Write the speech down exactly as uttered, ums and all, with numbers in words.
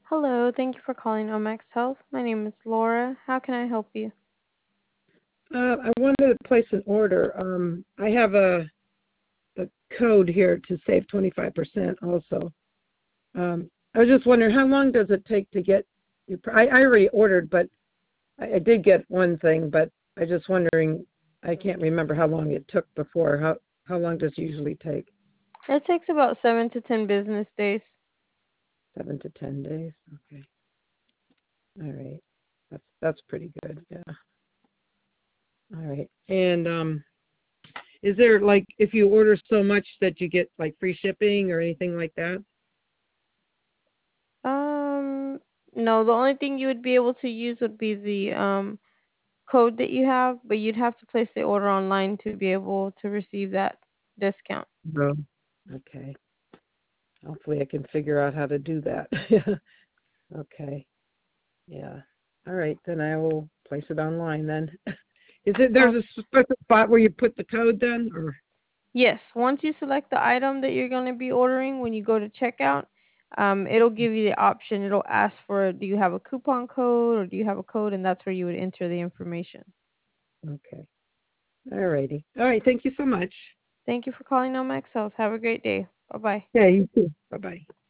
Hello, thank you for calling Omax Health. My name is Laura. How can I help you? Uh, I wanted to place an order. Um, I have a, a code here to save twenty-five percent also. Um, I was just wondering, how long does it take to get your, pr- I, I already ordered, but I, I did get one thing, but I just wondering, I can't remember how long it took before. How, how long does it usually take? It takes about seven to ten business days. Seven to ten days? Okay. All right. That's, that's pretty good. Yeah. All right. And, um, is there like, if you order so much that you get like free shipping or anything like that? Um, no, the only thing you would be able to use would be the um code that you have, but you'd have to place the order online to be able to receive that discount. No. Okay. Hopefully I can figure out how to do that. Okay. Yeah. All right. Then I will place it online then. Is it, there's Oh, a special spot where you put the code then or? yes. Once you select the item that you're going to be ordering, when you go to checkout, um, it'll give you the option. It'll ask for, do you have a coupon code or do you have a code? And that's where you would enter the information. Okay. All righty. All right. Thank you so much. Thank you for calling Omax Health. Have a great day. Bye bye. Yeah, you too. Bye bye.